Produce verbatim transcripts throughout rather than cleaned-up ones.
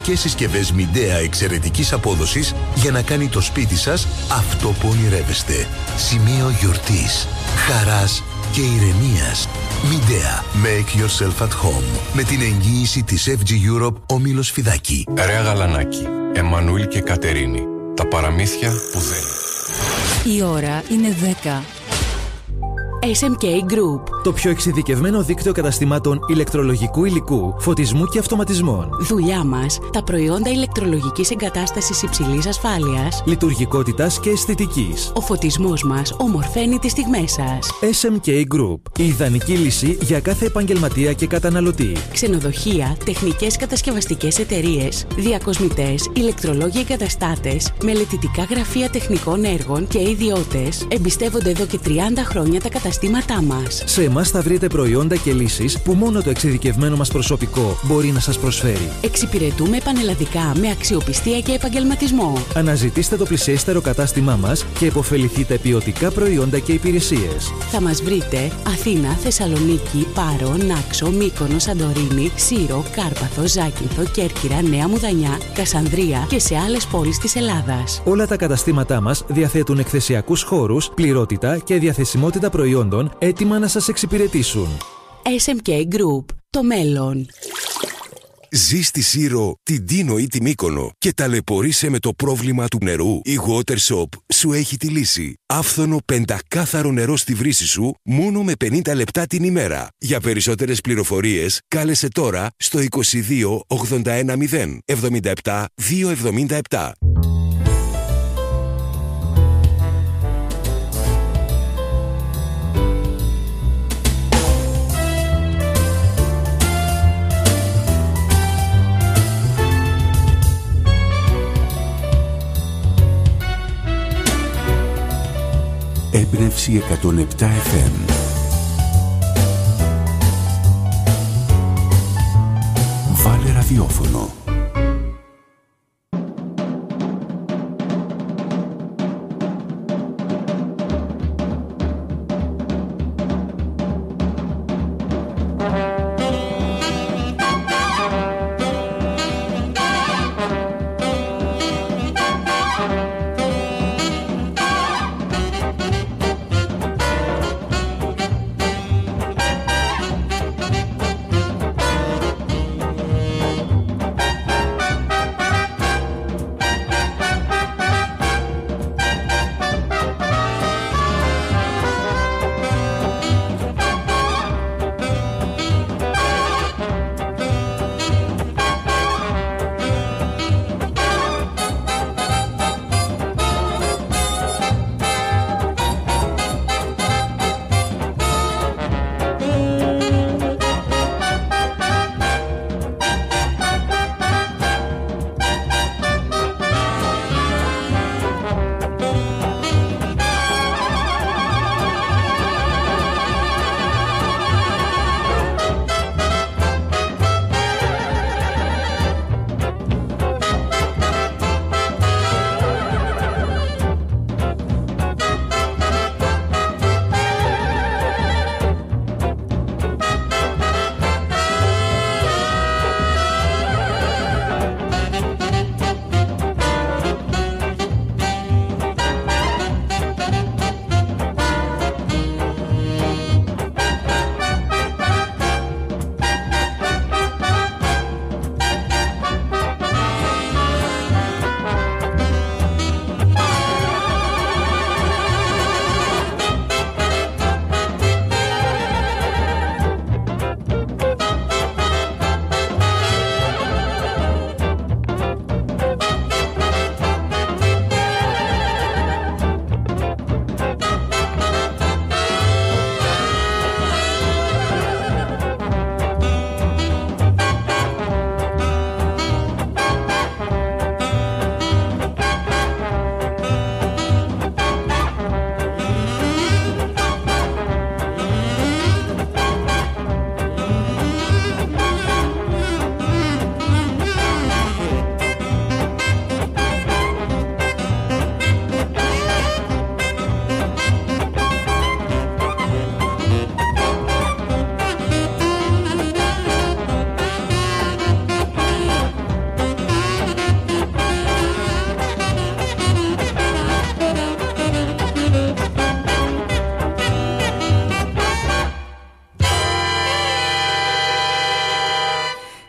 Και συσκευές Midea εξαιρετικής απόδοσης για να κάνει το σπίτι σας αυτό που ονειρεύεστε. Σημείο γιορτής, χαράς και ηρεμίας. Midea. Make yourself at home. Με την εγγύηση της εφ τζι Europe Όμιλος Φιδάκη. Ρέα Γαλανάκη, Εμμανουήλ και Κατερίνη. Τα παραμύθια που δεν. Η ώρα είναι δέκα. ες εμ κέι Group. Το πιο εξειδικευμένο δίκτυο καταστημάτων ηλεκτρολογικού υλικού, φωτισμού και αυτοματισμών. Δουλειά μας, τα προϊόντα ηλεκτρολογικής εγκατάστασης υψηλής ασφάλειας, λειτουργικότητας και αισθητικής. Ο φωτισμός μας ομορφαίνει τις στιγμές σας. ες εμ κέι Group. Η ιδανική λύση για κάθε επαγγελματία και καταναλωτή. Ξενοδοχεία, τεχνικές κατασκευαστικές εταιρείες, διακοσμητές, ηλεκτρολόγοι εγκαταστάτες, μελετητικά γραφεία τεχνικών έργων και ιδιώτες εμπιστεύονται εδώ και τριάντα χρόνια τα καταστήματά μας. Σε εμάς θα βρείτε προϊόντα και λύσεις που μόνο το εξειδικευμένο μας προσωπικό μπορεί να σας προσφέρει. Εξυπηρετούμε πανελλαδικά με αξιοπιστία και επαγγελματισμό. Αναζητήστε το πλησιέστερο κατάστημά μας και επωφεληθείτε ποιοτικά προϊόντα και υπηρεσίες. Θα μας βρείτε Αθήνα, Θεσσαλονίκη, Πάρο, Νάξο, Μύκονο, Σαντορίνη, Σύρο, Κάρπαθο, Ζάκυνθο, Κέρκυρα, Νέα Μουδανιά, Κασανδρία και σε άλλες πόλεις της Ελλάδας. Όλα τα καταστήματά μας διαθέτουν εκθεσιακούς χώρους, πληρότητα και διαθεσιμότητα προϊόντων έτοιμα να σας εξυπηρετήσουν. ες εμ κέι Group. Το μέλλον. Ζεις στη Σύρο, την Τίνο ή τη Μύκονο και ταλαιπωρείσαι με το πρόβλημα του νερού? Η WaterShop σου έχει τη λύση. Άφθονο πεντακάθαρο νερό στη βρύση σου μόνο με πενήντα λεπτά την ημέρα. Για περισσότερες πληροφορίες κάλεσε τώρα στο είκοσι δύο ογδόντα ένα μηδέν εβδομήντα επτά διακόσια εβδομήντα επτά. Έμπνευση εκατόν επτά εφ εμ. Βάλε ραδιόφωνο.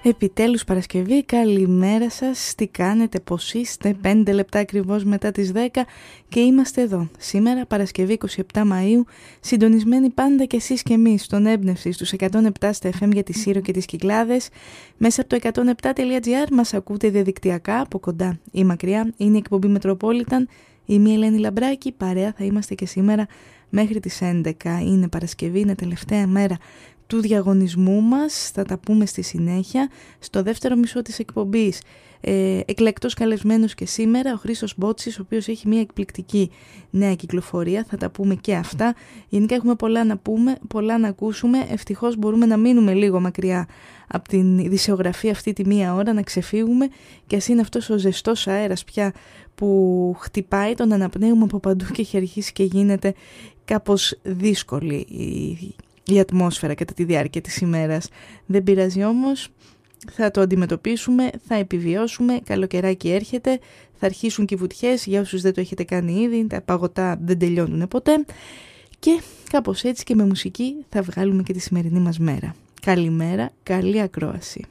Επιτέλους Παρασκευή, καλημέρα σας, τι κάνετε, πώς είστε? Πέντε λεπτά ακριβώς μετά τις δέκα και είμαστε εδώ. Σήμερα Παρασκευή είκοσι επτά Μαΐου, συντονισμένοι πάντα κι εσείς και εμείς στον Έμπνευση στους εκατόν επτά στα εφ εμ για τη Σύρο και τις Κυκλάδες. Μέσα από το εκατόν επτά τελεία τζι άρ μας ακούτε διαδικτυακά από κοντά ή μακριά. Είναι η εκπομπή Metropolitan, είμαι η Ελένη Λαμπράκη, παρέα θα είμαστε και σήμερα μέχρι τις έντεκα. Είναι Παρασκευή, είναι τελευταία μέρα του διαγωνισμού μας, θα τα πούμε στη συνέχεια. Στο δεύτερο μισό της εκπομπής ε, εκλεκτός καλεσμένος και σήμερα ο Χρήστος Μπότσης, ο οποίος έχει μια εκπληκτική νέα κυκλοφορία, θα τα πούμε και αυτά. Γενικά έχουμε πολλά να πούμε, πολλά να ακούσουμε. Ευτυχώς μπορούμε να μείνουμε λίγο μακριά από την ειδησιογραφία αυτή τη μία ώρα, να ξεφύγουμε, και ας είναι αυτός ο ζεστός αέρας πια που χτυπάει, τον αναπνέουμε από παντού και έχει αρχίσει και γίνεται κάπως δύσκολη η η ατμόσφαιρα κατά τη διάρκεια της ημέρας. Δεν πειράζει όμως, θα το αντιμετωπίσουμε, θα επιβιώσουμε, καλοκαιράκι έρχεται, θα αρχίσουν και οι βουτιές, για όσους δεν το έχετε κάνει ήδη, τα παγωτά δεν τελειώνουν ποτέ, και κάπως έτσι και με μουσική θα βγάλουμε και τη σημερινή μας μέρα. Καλημέρα, καλή ακρόαση.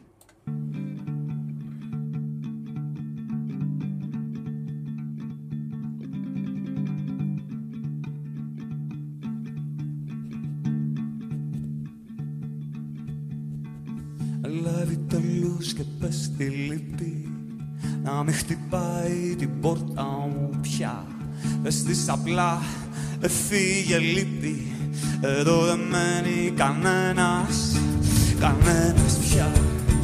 Λάβει το λούς και πες στη λύπη να μην χτυπάει την πόρτα μου πια. Πες της απλά έφυγε λύπη, εδώ δεν μένει κανένας, κανένας πια.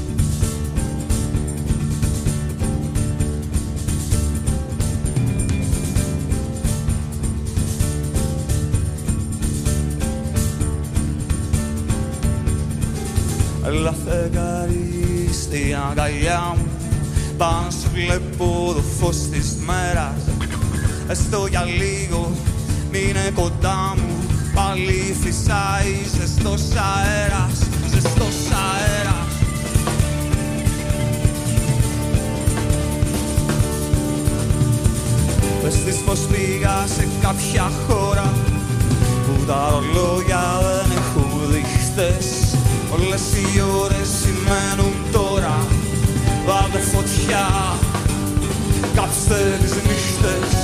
Έλα φεγγάρι στη αγκαλιά μου, πάνω σου βλέπω το φως της μέρας. Έστω για λίγο μείνε κοντά μου, πάλι φυσάει ζεστός αέρας, ζεστός αέρας. Πες της πως πήγα σε κάποια χώρα που τα ρολόγια δεν έχουν δείχτες. Όλες οι ώρες σημαίνουν τώρα, βάλτε φωτιά, κάψτε τις νύχτες.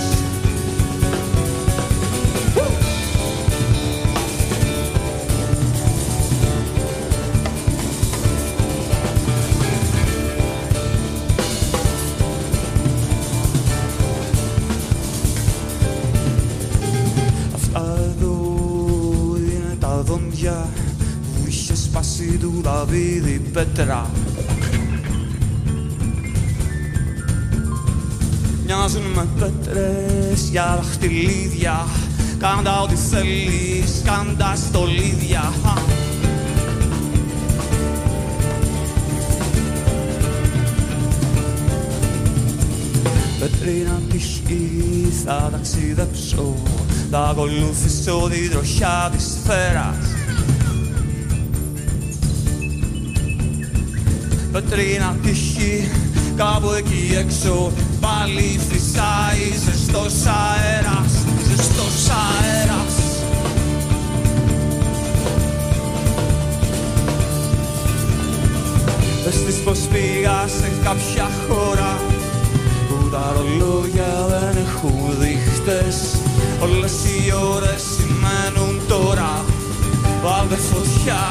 Αυτά εδώ είναι τα δόντια που είχε σπάσει του Δαβίδη πέτρα. Μοιάζουν με πέτρες για δαχτυλίδια, κάντα ό,τι θέλεις, κάντα στολίδια. Πέτρινα τυχή θα ταξιδέψω, θα ακολουθήσω τη τροχιά της σφαίρας. Πέτρινα τυχή κάπου εκεί έξω, πάλι φυσάει ζεστός αέρας, ζεστός αέρας. Πες της πως πήγα σε κάποια χώρα που τα ρολόγια δεν έχουν δείχτες. Όλες οι ώρες σημαίνουν τώρα, βάλτε φωτιά.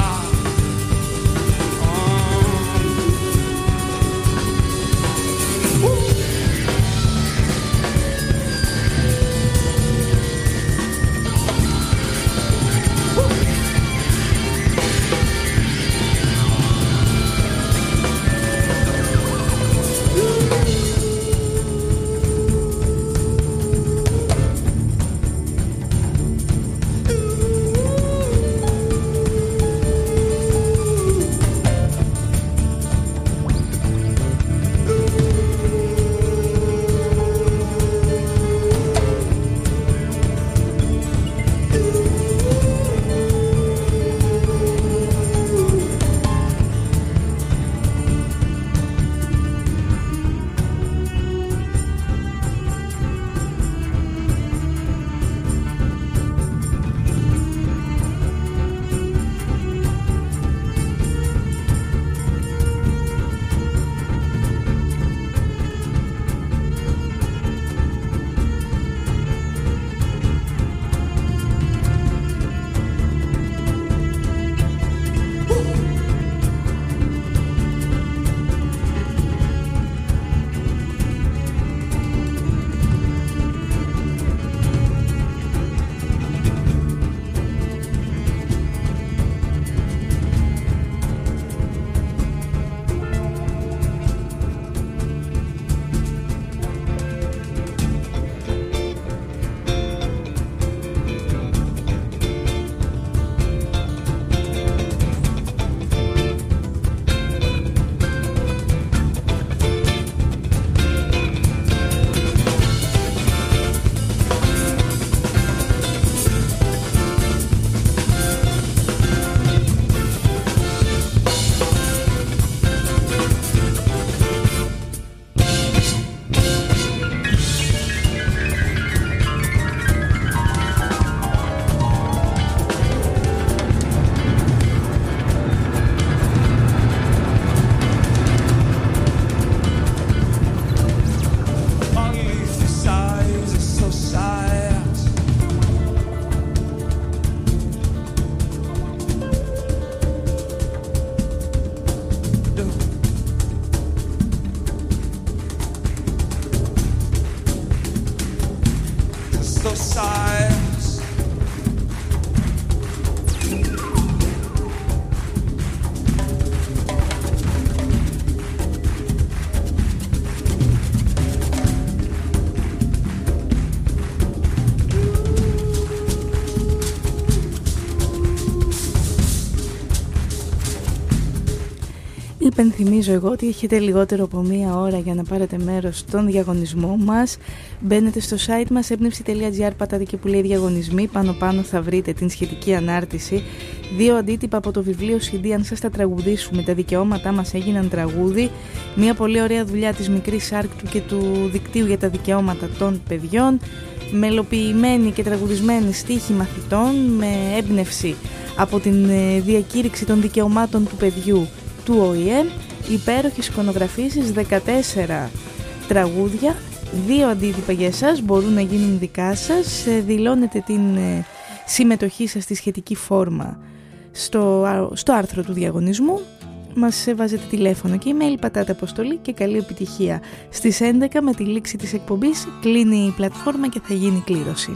υπενθυμίζω εγώ ότι έχετε λιγότερο από μία ώρα για να πάρετε μέρος στον διαγωνισμό μας. Μπαίνετε στο site μας έμπνευση τελεία τζι άρ, πατάτε και που λέει διαγωνισμοί. Πάνω πάνω θα βρείτε την σχετική ανάρτηση. Δύο αντίτυπα από το βιβλίο σι ντι αν σας τα τραγουδήσουμε. Τα δικαιώματά μας έγιναν τραγούδι. Μια πολύ ωραία δουλειά της μικρής Άρκτου και του δικτύου για τα δικαιώματα των παιδιών. Μελοποιημένη και τραγουδισμένη στίχη μαθητών με έμπνευση από την διακήρυξη των δικαιωμάτων του παιδιού του Ο Η Ε, υπέροχες εικονογραφήσεις, δεκατέσσερα τραγούδια, δύο αντίτυπα για εσάς, μπορούν να γίνουν δικά σας. Δηλώνετε την συμμετοχή σας στη σχετική φόρμα στο, στο άρθρο του διαγωνισμού. Μας βάζετε τηλέφωνο και email, πατάτε αποστολή και καλή επιτυχία. Στις έντεκα με τη λήξη της εκπομπής κλείνει η πλατφόρμα και θα γίνει κλήρωση.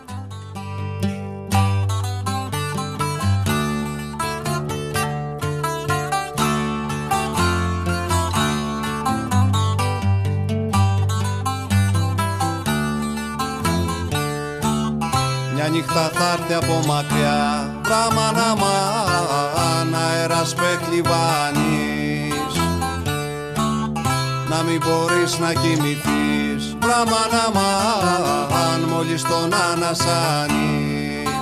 Μια νύχτα θα έρθει από μακριά, βραμαναμάν, αέρας πεχλιβάνεις. Να μην μπορείς να κοιμηθείς, βραμαναμάν, μόλις τον ανασάνεις.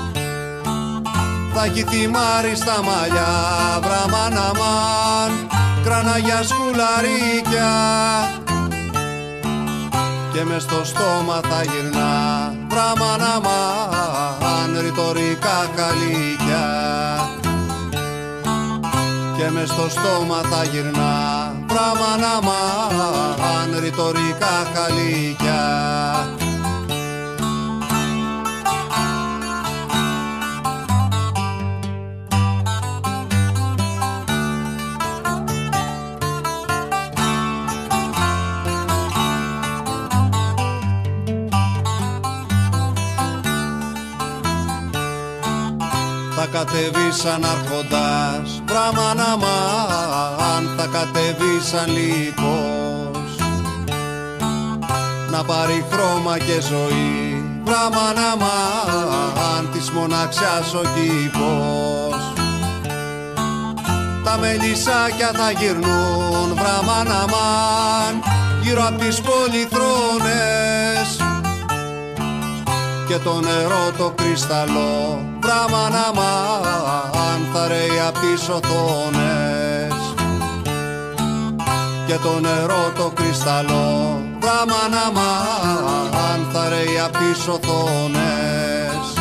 Θα έχει θυμάρει στα μαλλιά, βραμαναμάν, κραναγιά σκουλαρίκια. Και μες στο στόμα θα γυρνά, βραμαναμάν, ρητορικά καλύκια. Και μες στο στόμα θα γυρνά, βραμαναμάν, ρητορικά καλύκια. Θα κατεβεί σαν αρχοντάς, βραμαναμάν, θα κατεβεί σαν λύκος. Να πάρει χρώμα και ζωή, βραμαναμάν, της μοναξιάς ο κήπος. Τα μελισσάκια θα γυρνούν, βραμαναμάν, γύρω απ' τις πολυθρόνες. Και το νερό το κρυσταλλό, βραμαναμάν, θα ρέει απ' τις οθόνες. Και το νερό το κρυσταλλό, βραμαναμάν, θα ρέει απ' τις οθόνες.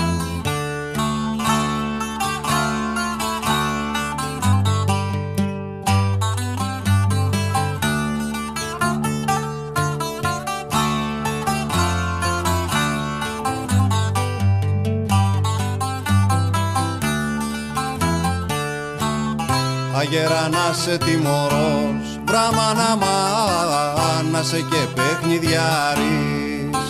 Αγέρα να σε τιμωρός, βραμαναμάν, να σε και παιχνιδιάρης.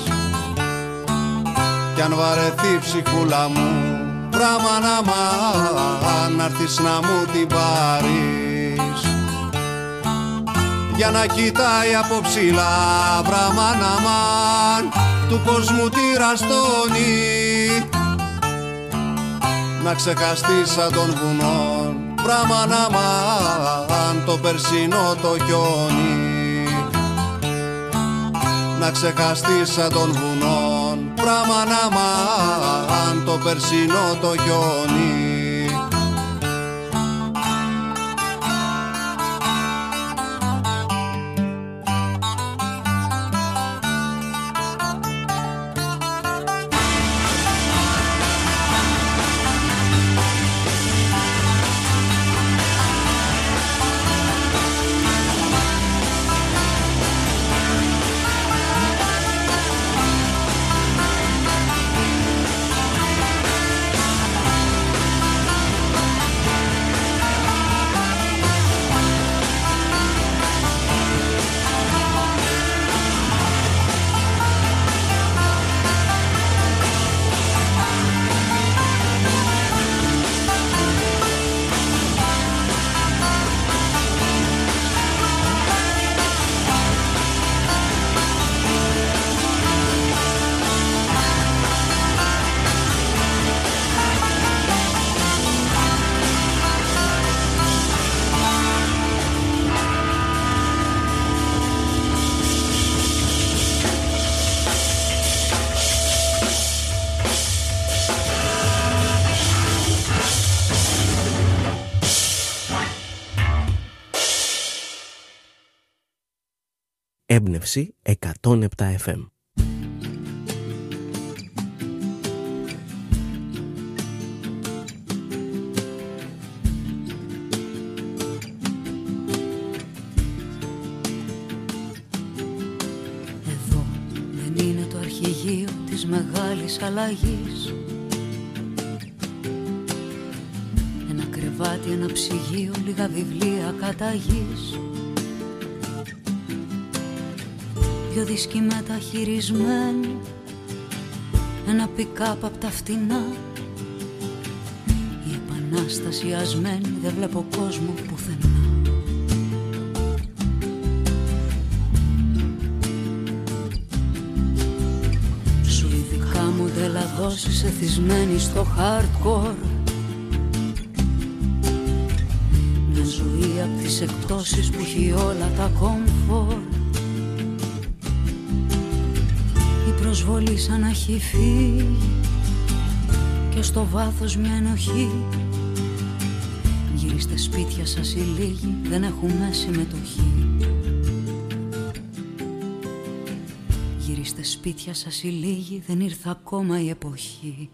Κι αν βαρεθεί ψυχούλα μου, βραμαναμάν, να'ρθεις να μου την πάρεις. Για να κοιτάει από ψηλά, βραμαναμάν, του κόσμου τη ραστόνι. Να ξεχαστείς σαν των βουνών, βραμαναμάν, το περσινό το χιόνι. Να ξεχαστείς σαν των βουνών, βραμαναμάν, το περσινό το χιόνι. Έμπνευση εκατόν επτά εφ εμ. Εδώ δεν είναι το αρχηγείο της μεγάλης αλλαγής. Ένα κρεβάτι, ένα ψυγείο, λίγα βιβλία καταγής. Δυο δίσκοι μεταχειρισμένοι, ένα πικάπ απ' τα φτηνά. Η επανάσταση ασμένη, δεν βλέπω κόσμο πουθενά. Σουηδικά μοντέλα δόσεις εθισμένοι στο hardcore. Μια ζωή απ' τις εκπτώσεις που έχει όλα τα comfort. Προσβολή σαν να έχει φύγει και στο βάθος μια ενοχή. Γυρίστε σπίτια σας οι λίγοι, δεν έχουμε συμμετοχή. Γυρίστε σπίτια σας οι λίγοι, δεν ήρθε ακόμα η εποχή.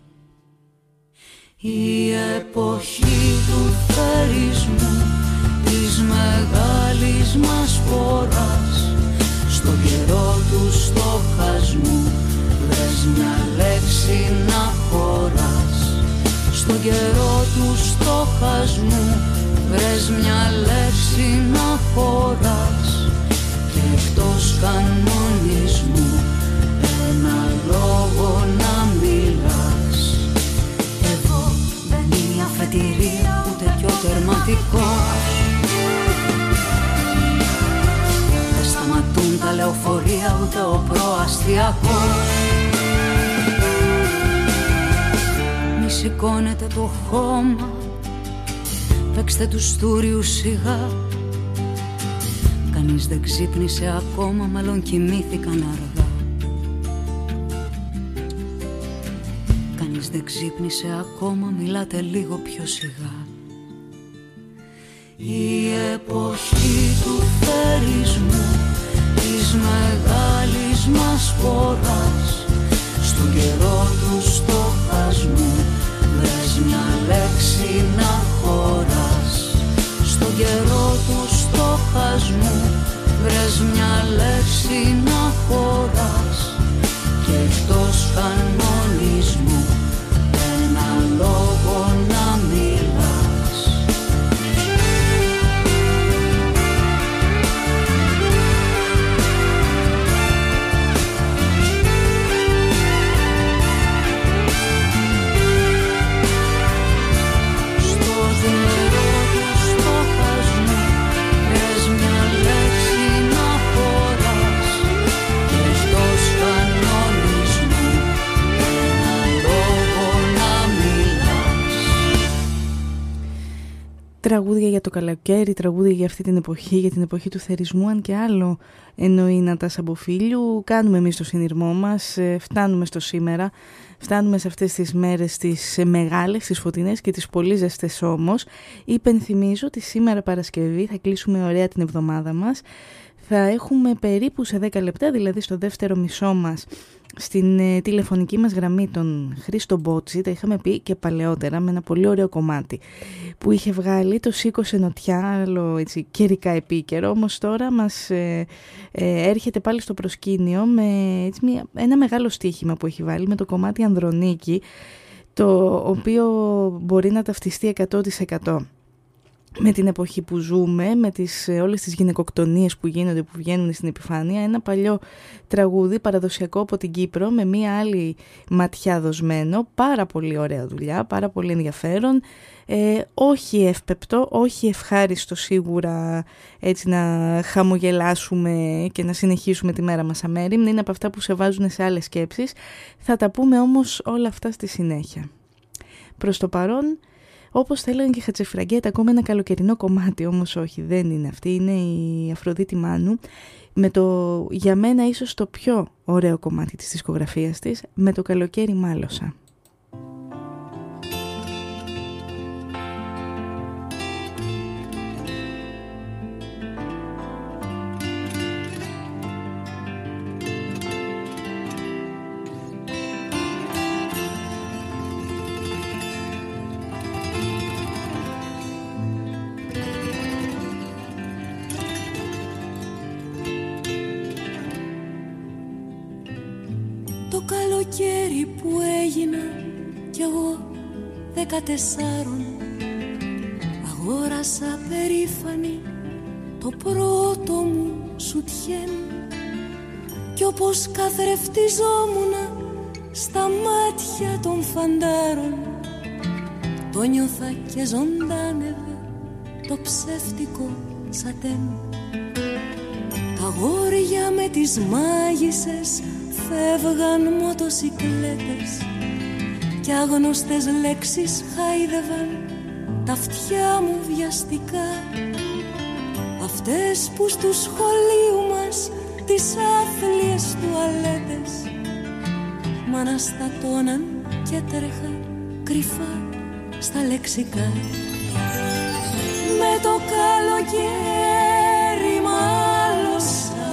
Η εποχή του θερισμού, της μεγάλης μας φοράς. Στον καιρό του στοχασμού βρες μια λέξη να χωράς. Στον καιρό του στοχασμού βρες μια λέξη να χωράς. Και εκτός κανονισμού ένα λόγο να μιλάς. Εδώ δεν είναι η αφετηρία ούτε κι ο τερματικός. Σταματούν τα λεωφορεία ούτε ο προαστιακός. Μη σηκώνετε το χώμα, παίξτε τους στούριους σιγά. Κανείς δεν ξύπνησε ακόμα, μάλλον κοιμήθηκαν αργά. Κανείς δεν ξύπνησε ακόμα, μιλάτε λίγο πιο σιγά. Η εποχή του θερισμού, της μεγάλης μας φοράς. Στον καιρό του στοχασμού βρες μια λέξη να χωράς. Στον καιρό του στοχασμού βρες μια λέξη να χωράς. Και εκτός κανονισμού ένα λόγο να μιλάς. Τραγούδια για το καλοκαίρι, τραγούδια για αυτή την εποχή, για την εποχή του θερισμού, αν και άλλο εννοεί Νατάσα Μποφίλιου. Κάνουμε εμείς το συνειρμό μας, φτάνουμε στο σήμερα, φτάνουμε σε αυτές τις μέρες τις μεγάλες, τις φωτεινές και τις πολύ ζεστές όμως. Υπενθυμίζω ότι σήμερα Παρασκευή θα κλείσουμε ωραία την εβδομάδα μας. Θα έχουμε περίπου σε δέκα λεπτά, δηλαδή στο δεύτερο μισό μας, στην ε, τηλεφωνική μας γραμμή τον Χρήστο Μπότση, τα είχαμε πει και παλαιότερα, με ένα πολύ ωραίο κομμάτι που είχε βγάλει το «Σήκωσε νοτιά», άλλο έτσι καιρικά επίκαιρο, όμως τώρα μας ε, ε, έρχεται πάλι στο προσκήνιο με έτσι, μια, ένα μεγάλο στοίχημα που έχει βάλει με το κομμάτι «Ανδρονίκη», το οποίο μπορεί να ταυτιστεί εκατό τοις εκατό με την εποχή που ζούμε, με τις, όλες τις γυναικοκτονίες που γίνονται, που βγαίνουν στην επιφάνεια. Ένα παλιό τραγούδι παραδοσιακό από την Κύπρο, με μία άλλη ματιά δοσμένο, πάρα πολύ ωραία δουλειά, πάρα πολύ ενδιαφέρον, ε, όχι εύπεπτο, όχι ευχάριστο σίγουρα, έτσι να χαμογελάσουμε και να συνεχίσουμε τη μέρα μας αμέριμνη, είναι από αυτά που σε βάζουν σε άλλες σκέψεις. Θα τα πούμε όμως όλα αυτά στη συνέχεια. Προς το παρόν, όπως θέλανε και Χατζηφραγκέτα, ακόμα ένα καλοκαιρινό κομμάτι, όμως όχι, δεν είναι αυτή, είναι η Αφροδίτη Μάνου, με το για μένα ίσως το πιο ωραίο κομμάτι της δισκογραφίας της, με το καλοκαίρι μάλωσα. καλοκαίρι που έγινα κι εγώ δεκατεσσάρων, αγόρασα περήφανη το πρώτο μου σουτιέν κι όπως καθρεφτιζόμουνα στα μάτια των φαντάρων, το νιώθα και ζωντάνευε το ψεύτικο σατέν. Τα αγόρια με τις μάγισσες φεύγαν μοτοσικλέτες κι άγνωστες λέξεις χάιδευαν τα αυτιά μου βιαστικά, αυτές που στου σχολείου μας τις άθλιες τουαλέτες μ' αναστατώναν και τρέχα κρυφά στα λεξικά. Με το καλοκαίρι μάλωσα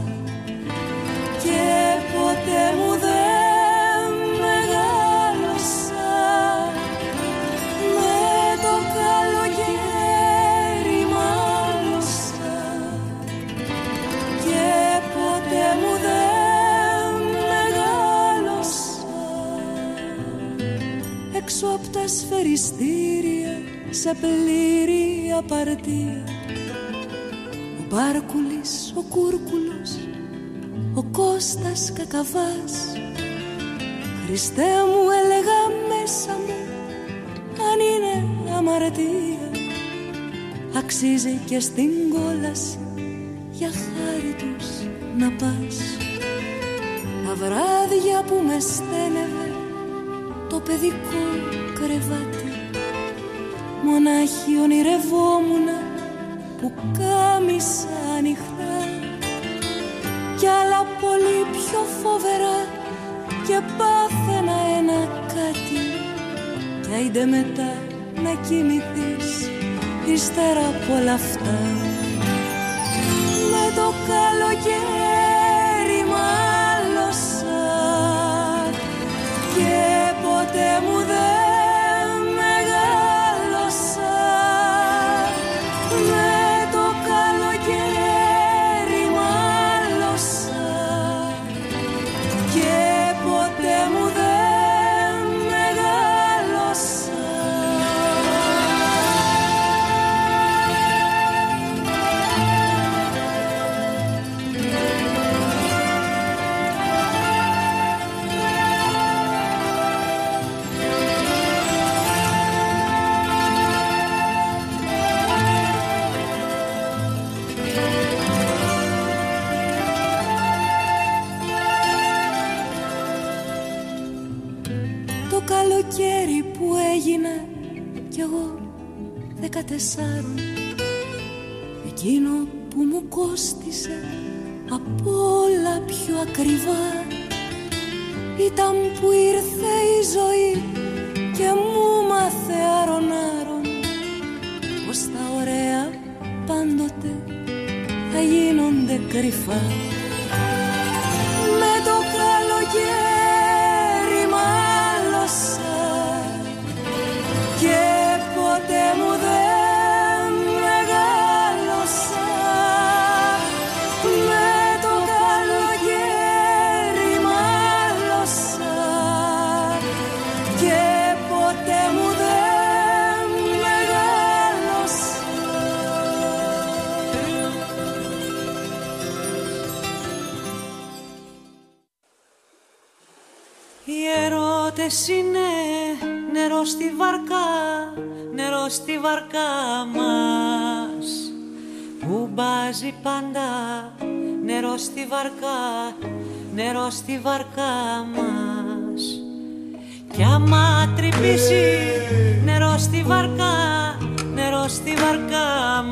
και ποτέ μου δεν μεγάλωσα. Με το καλοκαίρι μάλωσα και ποτέ μου δεν μεγάλωσα. Έξω απ' τα σφαιριστήρια σε πλήρη απαρτία, ο Μπάρκουλης, ο Κούρκουλος, ο Κώστας Κακαβάς. Χριστέ μου, έλεγα μέσα μου, αν είναι αμαρτία, αξίζει και στην κόλαση για χάρη τους να πας. Τα βράδια που με στέλνευε το παιδικό κρεβάτι, μονάχη ονειρευόμουνα που κάμισα ανοιχτά κι άλλα πολύ πιο φοβερά και πάθαινα ένα κάτι κι άιντε μετά να κοιμηθείς ύστερα από όλα αυτά. Με το καλοκαίρι μάλωσα και ποτέ μου δεν καλοκαίρι που έγινα κι εγώ δεκατεσσάρων, εκείνο που μου κόστισε απ' όλα πιο ακριβά ήταν που ήρθε η ζωή και μου μάθε άρον-άρον πως τα ωραία πάντοτε θα γίνονται κρυφά. Με το καλοκαίρι μάλωσα και ποτέ μου δεν μεγάλωσα. Με το καλοκαίρι μάλωσα και ποτέ μου δεν μεγάλωσα. Οι ερώτες είναι νερό στη βαρκά, νερό στη βαρκά μας που μπάζει πάντα. Νερό στη βαρκά, νερό στη βαρκά μας. Κι άμα τρυπήσει νερό στη βαρκά, νερό στη βαρκά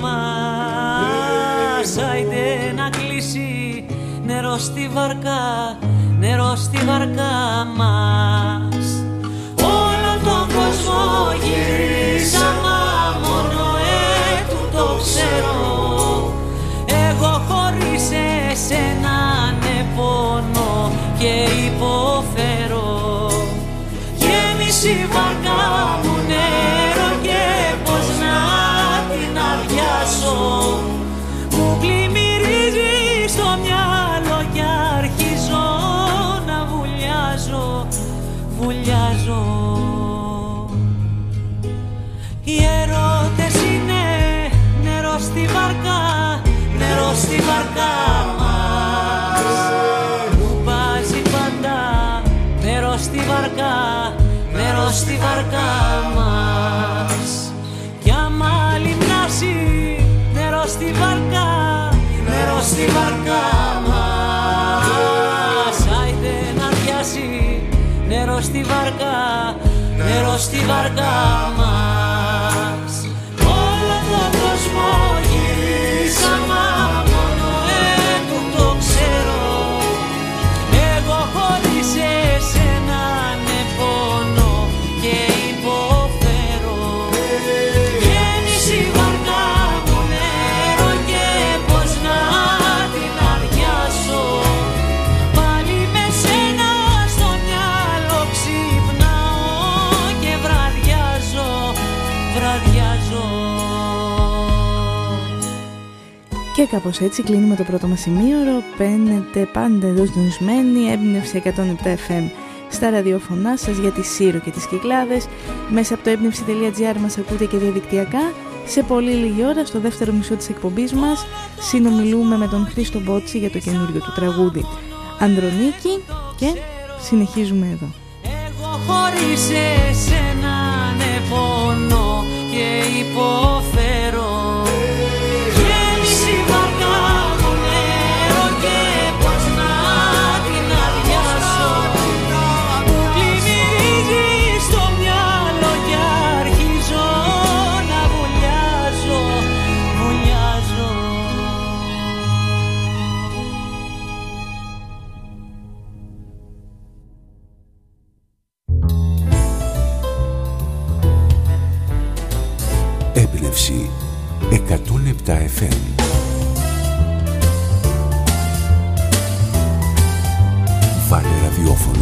μας, άιντε να κλείσει νερό στη βαρκά, νερό στη βαρκά μας. Όλο τον κόσμο γυρίσαμε, μόνο έτου το ξέρω. Εγώ χωρίς εσένα πόνο και υποφέρω. Γέμισε η βαρκά μου νερό και πως να την αδειάσω. Μου πλημμυρίζει στο μυαλό και αρχίζω να βουλιάζω. βαρκά, νερό στη βαρκά μας. Κι άμα λιμνάσει, νερό στη βαρκά, νερό στη βαρκά μας. Άιντε να πιάσει, νερό στη βαρκά, νερό στη βαρκά μας. Όλο τον κόσμο γυρίσαμε, μόνο εγώ το ξέρω. Εγώ χωρίς εσένα ναι πόνο και υποφέρω. Γέμισε η βαρκά μου νερό και πως να την αδειάσω. Πάλι με σένα στο μυαλό ξυπνάω και βραδιάζω, βραδιάζω. Και κάπως έτσι κλείνουμε το πρώτο μας ημίωρο. Παίρνετε πάντα εδώ συντονισμένοι Έμπνευση εκατόν επτά εφ εμ στα ραδιοφωνά σας για τη Σύρο και τις Κυκλάδες. Μέσα από το έμπνευση τελεία τζι άρ μας ακούτε και διαδικτυακά. Σε πολύ λίγη ώρα, στο δεύτερο μισό της εκπομπής μας, συνομιλούμε με τον Χρήστο Μπότση για το καινούριο του τραγούδι Ανδρονίκη και συνεχίζουμε εδώ. Εγώ χωρίς εσένα ναι πόνο και υποφέρω. Γέμισε η βαρκά μου νερό και πως να την αδειάσω. Μου πλημμυρίζει στο μυαλό και αρχίζω να βουλιάζω, βουλιάζω. Έμπνευση εκατόν επτά εφ εμ. Βάλε ραδιόφωνο.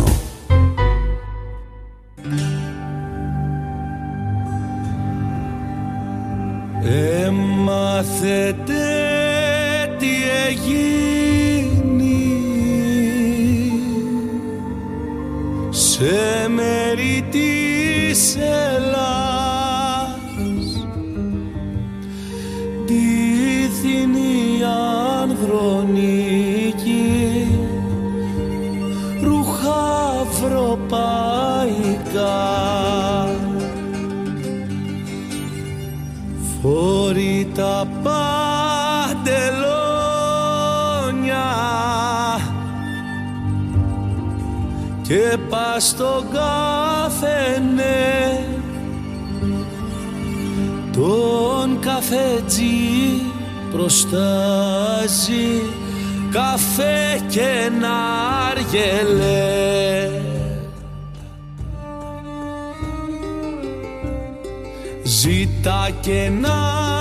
Έμαθετε τι έγινε σε μέρη της Ελλάδας, δίθινη Ανδρονίκη, ρούχα ευρωπαϊκά, φορεί τα παντελόνια και πας στον καφενέ, τον καφετζή προστάζει καφέ και ναργελέ. Ζήτα και ένα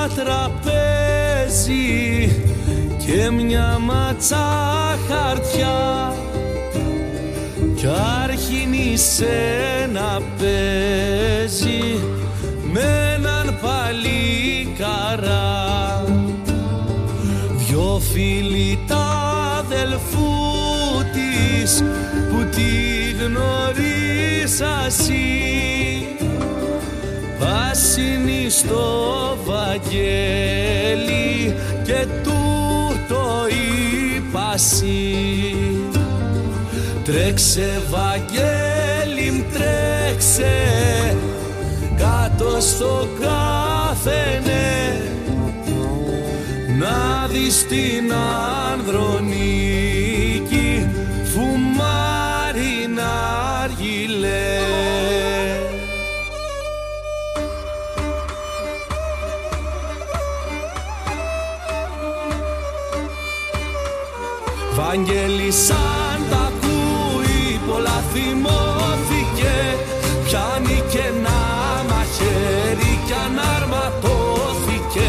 τραπέζι και μια ματσά χαρτιά κι άρχινησε να παίζει με έναν παλικαρά. Δυο φίλοι τα αδελφού της που τη γνωρίσασαι πάσινη στο Βαγγέλη και τούτο είπασι. Τρέξε Βαγγέλη μ, τρέξε κάτω στο καφενέ να δεις την Ανδρονίκη φουμάρει ναργιλέ. Βαγγέλισαν τα ακούει, πολλά θυμώθηκε, πιάνει και ένα μαχαίρι κι αναρματώθηκε.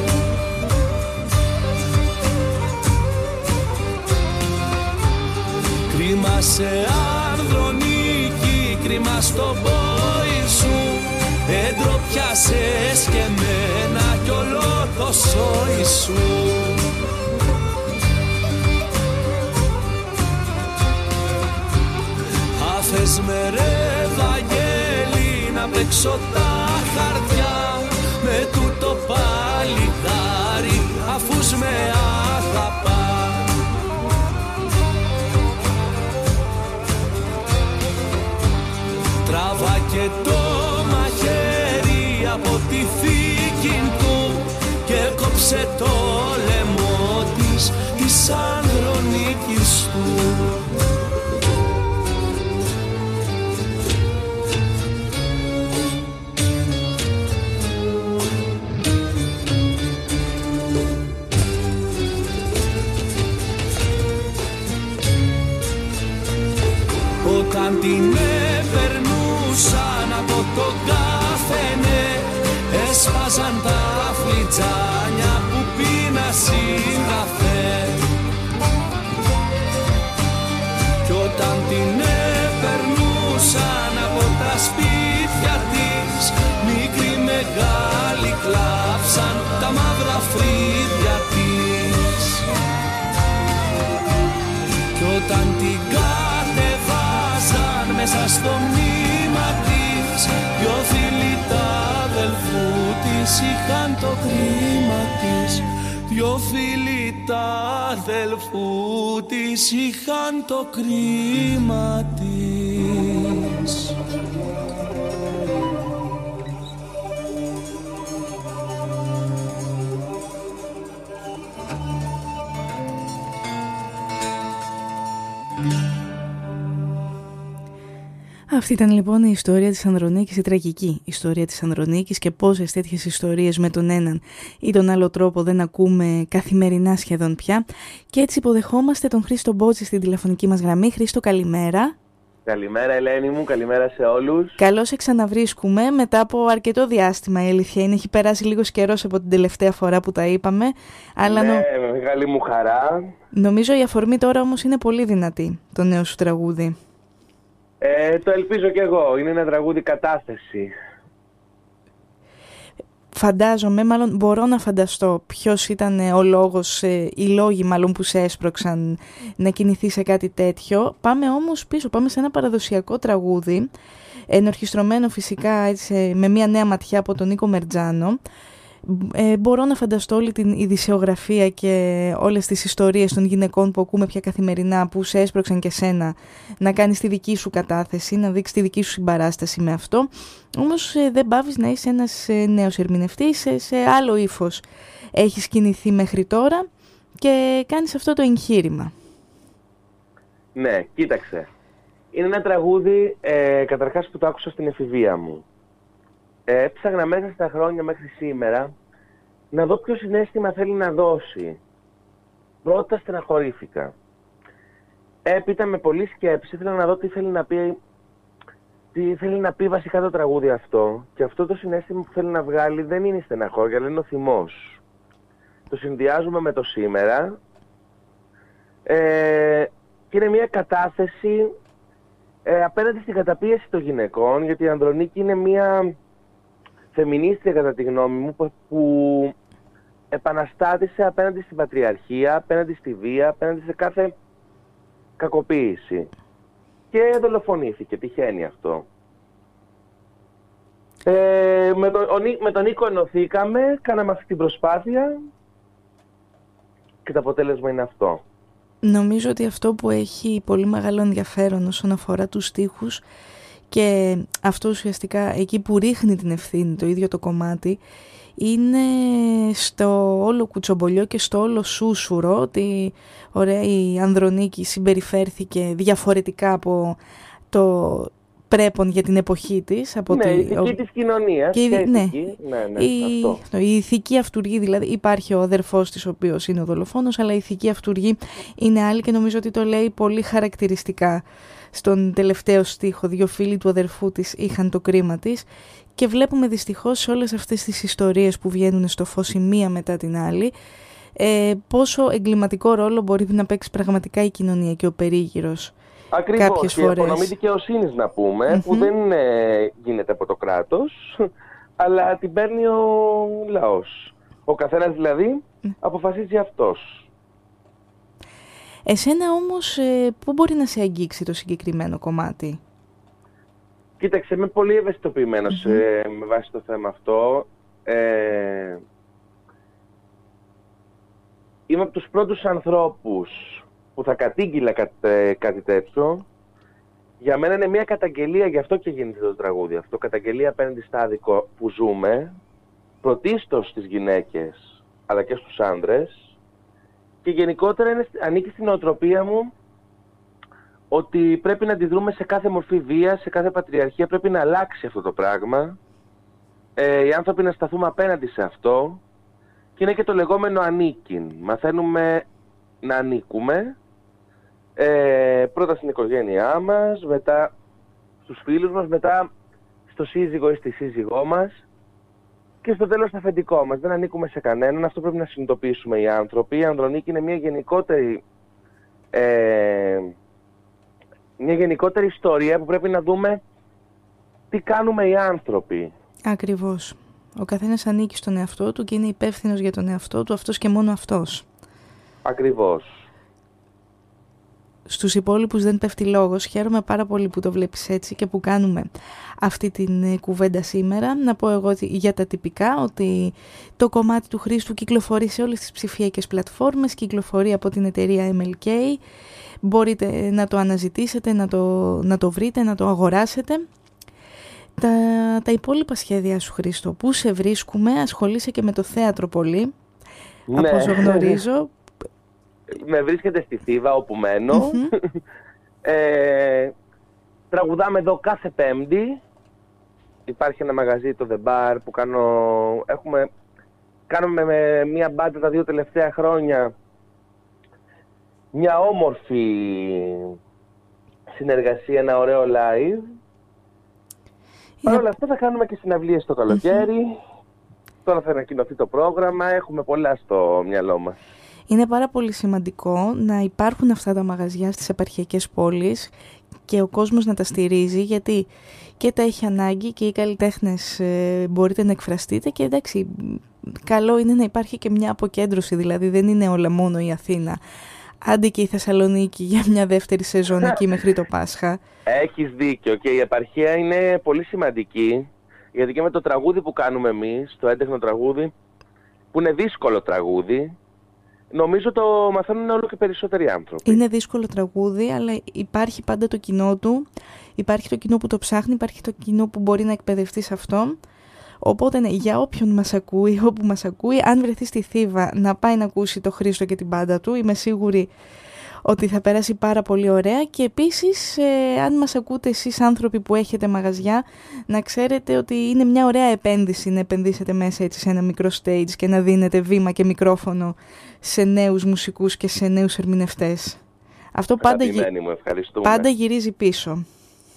Κρίμα σε Ανδρονίκη, κρίμα στο πόη σου, εντροπιάσες και εμένα κι όλο το σόι σου. Θες με ρε Βαγγέλη να παίξω τα χαρτιά με τούτο παλικάρι αφούς με αγαπά. Βγάλε το μαχαίρι από τη θήκη του και κόψε το λαιμό της, της Ανδρονίκης του. Όταν την έπαιρνουσαν από το καφενέ, έσπαζαν τα φλιτζάνια που πίνασαν καφέ. Κι όταν την έπαιρνουσαν από τα σπίτια της, μικροί μεγάλοι κλάψαν τα μαύρα φρύδια της. Κι όταν την μέσα στο μνήμα της, δυο φίλοι τα αδελφού της είχαν το κρίμα της. Δυο φίλοι τα αδελφού της είχαν το κρίμα της. Αυτή ήταν λοιπόν η ιστορία της Ανδρονίκης, η τραγική ιστορία της Ανδρονίκης, και πόσες τέτοιες ιστορίες με τον έναν ή τον άλλο τρόπο δεν ακούμε καθημερινά σχεδόν πια. Και έτσι υποδεχόμαστε τον Χρήστο Μπότση στην τηλεφωνική μας γραμμή. Χρήστο, καλημέρα. Καλημέρα Ελένη μου, καλημέρα σε όλους. Καλώς σε ξαναβρίσκουμε μετά από αρκετό διάστημα, η αλήθεια είναι. Έχει περάσει λίγος καιρός από την τελευταία φορά που τα είπαμε. Αλλά ναι, νο... με μεγάλη μου χαρά. Νομίζω η αφορμή τώρα όμως είναι πολύ δυνατή, το νέο σου τραγούδι. Ε, το ελπίζω κι εγώ. Είναι ένα τραγούδι κατάθεση. Φαντάζομαι, μάλλον μπορώ να φανταστώ ποιος ήταν ο λόγος, οι λόγοι μάλλον που σε έσπρωξαν να κινηθεί σε κάτι τέτοιο. Πάμε όμως πίσω, πάμε σε ένα παραδοσιακό τραγούδι, ενορχιστρωμένο φυσικά έτσι, με μια νέα ματιά από τον Νίκο Μερτζάνο. Ε, μπορώ να φανταστώ όλη την ειδησιογραφία και όλες τις ιστορίες των γυναικών που ακούμε πια καθημερινά, που σε έσπρωξαν και σένα να κάνεις τη δική σου κατάθεση, να δείξεις τη δική σου συμπαράσταση με αυτό. Όμως ε, δεν πάβεις να είσαι ένας ε, νέος ερμηνευτής, σε, σε άλλο ύφος έχεις κινηθεί μέχρι τώρα και κάνεις αυτό το εγχείρημα. Ναι, κοίταξε. Είναι ένα τραγούδι ε, καταρχάς που το άκουσα στην εφηβεία μου. Έψαγνα μέσα στα χρόνια μέχρι σήμερα να δω ποιο συναίσθημα θέλει να δώσει. Πρώτα στεναχωρήθηκα. Έπειτα με πολλή σκέψη ήθελα να δω τι θέλει να πει, τι θέλει να πει βασικά το τραγούδι αυτό. Και αυτό το συναίσθημα που θέλει να βγάλει δεν είναι η στεναχώρια, αλλά είναι ο θυμός. Το συνδυάζουμε με το σήμερα ε, και είναι μια κατάθεση ε, απέναντι στην καταπίεση των γυναικών, γιατί η Ανδρονίκη είναι μια φεμινίστρια κατά τη γνώμη μου που, που επαναστάτησε απέναντι στην πατριαρχία, απέναντι στη βία, απέναντι σε κάθε κακοποίηση. Και δολοφονήθηκε, τυχαίνει αυτό. Ε, με, τον, ο, με τον Νίκο ενωθήκαμε, κάναμε αυτή την προσπάθεια και το αποτέλεσμα είναι αυτό. Νομίζω ότι αυτό που έχει πολύ μεγάλο ενδιαφέρον όσον αφορά τους στίχους, και αυτό ουσιαστικά εκεί που ρίχνει την ευθύνη το ίδιο το κομμάτι, είναι στο όλο κουτσομπολιό και στο όλο σούσουρο, ότι ωραία, η Ανδρονίκη συμπεριφέρθηκε διαφορετικά από το πρέπον για την εποχή της. Από ναι, τη... η ηθική της κοινωνίας. Και η... Και ναι, ηθική. ναι, ναι, η... αυτό. η ηθική αυτούργη, δηλαδή υπάρχει ο αδερφός της ο οποίος είναι ο δολοφόνος, αλλά η ηθική αυτούργη είναι άλλη, και νομίζω ότι το λέει πολύ χαρακτηριστικά στον τελευταίο στίχο. Δύο φίλοι του αδερφού της είχαν το κρίμα της, και βλέπουμε δυστυχώς σε όλες αυτές τις ιστορίες που βγαίνουν στο φως η μία μετά την άλλη ε, πόσο εγκληματικό ρόλο μπορεί να παίξει πραγματικά η κοινωνία και ο περίγυρος. Ακριβώς, κάποιες και φορές. η απονομή δικαιοσύνης να πούμε, mm-hmm. που δεν ε, γίνεται από το κράτος, αλλά την παίρνει ο λαός. Ο καθένας δηλαδή mm. αποφασίζει αυτός. Εσένα όμως ε, πού μπορεί να σε αγγίξει το συγκεκριμένο κομμάτι? Κοίταξε, είμαι πολύ ευαισθητοποιημένος mm-hmm. ε, με βάση το θέμα αυτό. Ε, είμαι από τους πρώτους ανθρώπους που θα κατήγγειλα κάτι, κάτι τέτοιο, για μένα είναι μια καταγγελία, γι' αυτό και γίνεται το τραγούδι αυτό, καταγγελία απέναντι στα άδικο που ζούμε, πρωτίστως στις γυναίκες αλλά και στους άντρες, και γενικότερα είναι, ανήκει στην νοοτροπία μου ότι πρέπει να αντιδρούμε σε κάθε μορφή βίας, σε κάθε πατριαρχία, πρέπει να αλλάξει αυτό το πράγμα, ε, οι άνθρωποι να σταθούμε απέναντι σε αυτό, και είναι και το λεγόμενο ανήκειν, μαθαίνουμε να ανήκουμε, ε, πρώτα στην οικογένειά μας, μετά στους φίλους μας, μετά στο σύζυγο ή στη σύζυγό μας και στο τέλος στο αφεντικό μας. Δεν ανήκουμε σε κανέναν, αυτό πρέπει να συνειδητοποιήσουμε οι άνθρωποι. Η ανδρονίκη είναι μια γενικότερη, ε, μια γενικότερη ιστορία που πρέπει να δούμε τι κάνουμε οι άνθρωποι. Ακριβώς. Ο καθένας ανήκει στον εαυτό του και είναι υπεύθυνος για τον εαυτό του, αυτός και μόνο αυτός. Ακριβώς. Στους υπόλοιπους δεν πέφτει λόγος. Χαίρομαι πάρα πολύ που το βλέπεις έτσι και που κάνουμε αυτή την κουβέντα σήμερα. Να πω εγώ για τα τυπικά ότι το κομμάτι του Χρήστου κυκλοφορεί σε όλες τις ψηφιακές πλατφόρμες, κυκλοφορεί από την εταιρεία εμ ελ κέι. Μπορείτε να το αναζητήσετε, να το, να το βρείτε, να το αγοράσετε. Τα, τα υπόλοιπα σχέδια σου, Χρήστο, πού σε βρίσκουμε? Ασχολείσαι και με το θέατρο πολύ, ναι, από όσο γνωρίζω. Με βρίσκεται στη Θήβα όπου μένω. Mm-hmm. ε, τραγουδάμε εδώ κάθε Πέμπτη. Υπάρχει ένα μαγαζί, το The Bar, που κάνω, έχουμε, κάνουμε με μια μπάντα τα δύο τελευταία χρόνια μια όμορφη συνεργασία, ένα ωραίο live. Παρ' όλα αυτά θα κάνουμε και συναυλίες στο καλοκαίρι. Mm-hmm. Τώρα θα ανακοινωθεί το πρόγραμμα, έχουμε πολλά στο μυαλό μας. Είναι πάρα πολύ σημαντικό να υπάρχουν αυτά τα μαγαζιά στις επαρχιακές πόλεις και ο κόσμος να τα στηρίζει, γιατί και τα έχει ανάγκη και οι καλλιτέχνες ε, μπορείτε να εκφραστείτε, και εντάξει, καλό είναι να υπάρχει και μια αποκέντρωση, δηλαδή δεν είναι όλα μόνο η Αθήνα. Άντε και η Θεσσαλονίκη για μια δεύτερη σεζόν εκεί μέχρι το Πάσχα. Έχεις δίκιο, και η επαρχία είναι πολύ σημαντική, γιατί και με το τραγούδι που κάνουμε εμείς, το έντεχνο τραγούδι, που είναι δύσκολο τραγούδι, νομίζω το μαθαίνουν όλο και περισσότεροι άνθρωποι. Είναι δύσκολο τραγούδι, αλλά υπάρχει πάντα το κοινό του. Υπάρχει το κοινό που το ψάχνει, υπάρχει το κοινό που μπορεί να εκπαιδευτεί σε αυτό. Οπότε ναι, για όποιον μας ακούει, όπου μας ακούει, αν βρεθεί στη Θήβα να πάει να ακούσει το Χρήστο και την μπάντα του, είμαι σίγουρη ότι θα περάσει πάρα πολύ ωραία. Και επίσης, ε, αν μας ακούτε εσείς άνθρωποι που έχετε μαγαζιά, να ξέρετε ότι είναι μια ωραία επένδυση να επενδύσετε μέσα έτσι σε ένα μικρό stage και να δίνετε βήμα και μικρόφωνο σε νέους μουσικούς και σε νέους ερμηνευτές. Αυτό πάντα, γυ... μου, πάντα γυρίζει πίσω.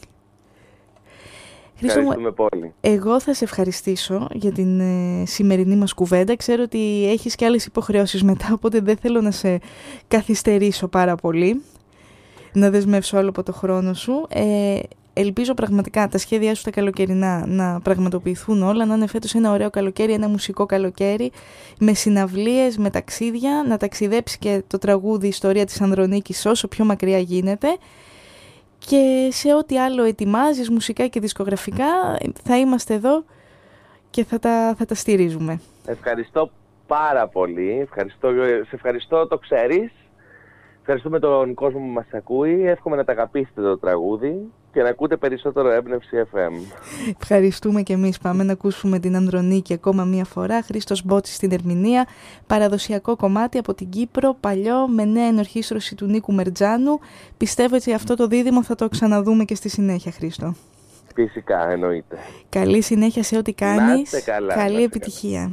Ευχαριστούμε πολύ. Εγώ θα σε ευχαριστήσω για την ε, σημερινή μας κουβέντα. Ξέρω ότι έχεις και άλλες υποχρεώσεις μετά, οπότε δεν θέλω να σε καθυστερήσω πάρα πολύ, να δεσμεύσω όλο από το χρόνο σου. Ε, ελπίζω πραγματικά τα σχέδιά σου τα καλοκαιρινά να πραγματοποιηθούν όλα, να είναι φέτος ένα ωραίο καλοκαίρι, ένα μουσικό καλοκαίρι, με συναυλίες, με ταξίδια, να ταξιδέψει και το τραγούδι «Ιστορία της Ανδρονίκης» όσο πιο μακριά γίνεται. Και σε ό,τι άλλο ετοιμάζεις μουσικά και δισκογραφικά θα είμαστε εδώ και θα τα, θα τα στηρίζουμε. Ευχαριστώ πάρα πολύ. Ευχαριστώ, σε ευχαριστώ, το ξέρεις. Ευχαριστούμε τον κόσμο που μας ακούει. Εύχομαι να τα αγαπήσετε το τραγούδι και να ακούτε περισσότερο Έμπνευση εφ εμ. Ευχαριστούμε και εμείς. Πάμε να ακούσουμε την Ανδρονίκη ακόμα μία φορά. Χρήστος Μπότσης στην ερμηνεία. Παραδοσιακό κομμάτι από την Κύπρο, παλιό, με νέα ενορχήστρωση του Νίκου Μερτζάνου. Πιστεύω ότι αυτό το δίδυμο θα το ξαναδούμε και στη συνέχεια, Χρήστο. Φυσικά, εννοείται. Καλή συνέχεια σε ό,τι κάνεις. Καλά, καλή επιτυχία.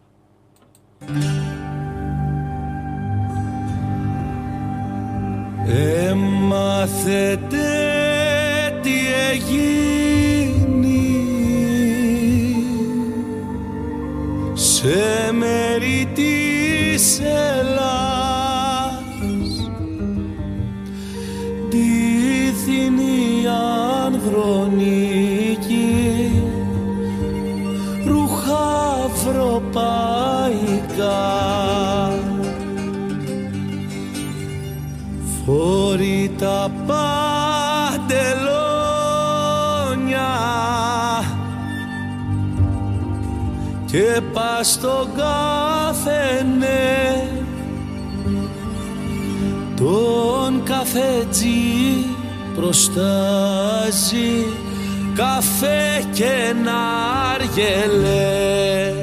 Έμαθετε τι έγινε σε μέρη της Ελλάδας, ντύθηνη Ανδρονίκη, ρούχα ευρωπαϊκά, φορεί τα παντελόνια και πας στον καφενέ, τον καφετζή προστάζει καφέ και ναργελέ.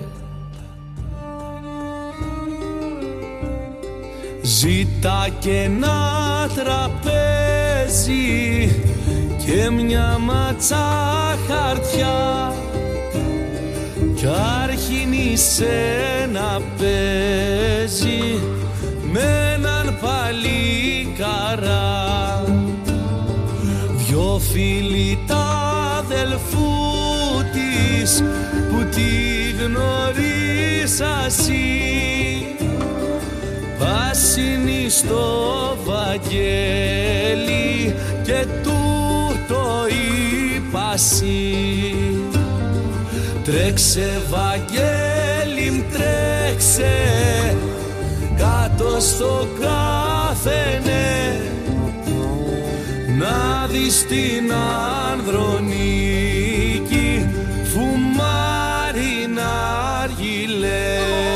Ζήτα και ένα τραπέζι και μια ματσά χαρτιά κι άρχινησε να παίζει με έναν παλικαρά. Δυο φίλοι τα αδελφού της που τη γνωρίσασαι πάσινοι στο Βαγγέλη και τούτο είπασι. Τρέξε Βαγγέλη μ, τρέξε κάτω στο καφενέ να δεις την Ανδρονίκη φουμάρει ναργιλέ.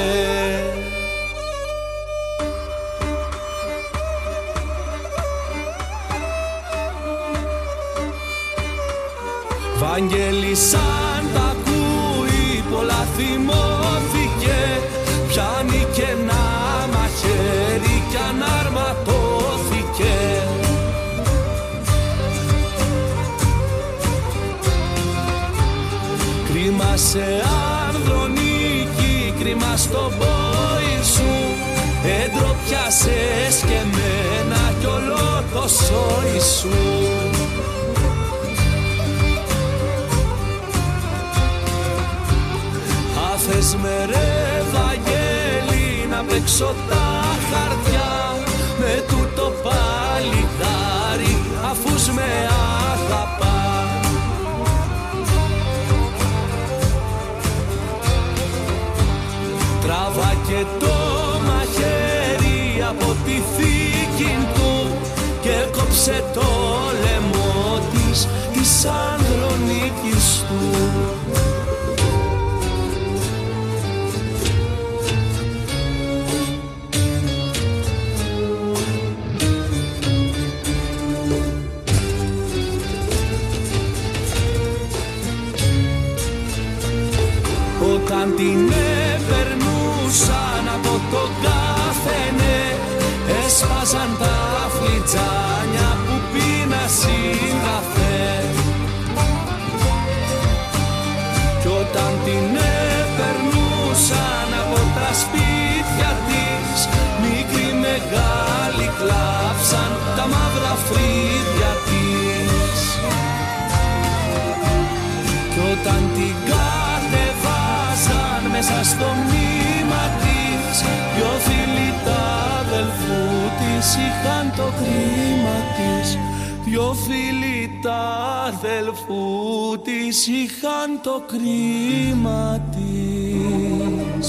Βαγγέλη σαν τ' ακούει πολλά θυμώθηκε, πιάνει και ένα μαχαίρι κι αναρματώθηκε. Κρίμα σε Ανδρονίκη, κρίμα στο πόη σου, εντροπιάσες και μένα κι όλο το σόι σου. Θες με ρε Βαγγέλη να παίξω τα χαρτιά με τούτο παλικάρι αφού σ' με αγαπά. Τράβα και το μαχαίρι από τη θήκη του και κόψε το λαιμό της της Ανδρονίκης του. Όταν την επερνούσαν από το καφενέ έσπαζαν τα φλιτζάνια που πίνασαν καφέ. Κι όταν την επερνούσαν από τα σπίτια της μικροί μεγάλοι κλάψαν τα μαύρα φρύδια της. Κι όταν την μέσα στο μνήμα της δυο φίλοι τα αδελφού της είχαν το κρίμα της. Δυο φίλοι τα αδελφού της είχαν το κρίμα της.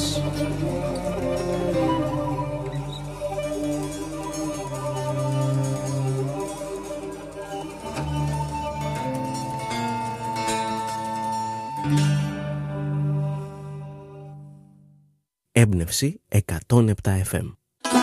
Έμπνευση εκατόν επτά εφ εμ.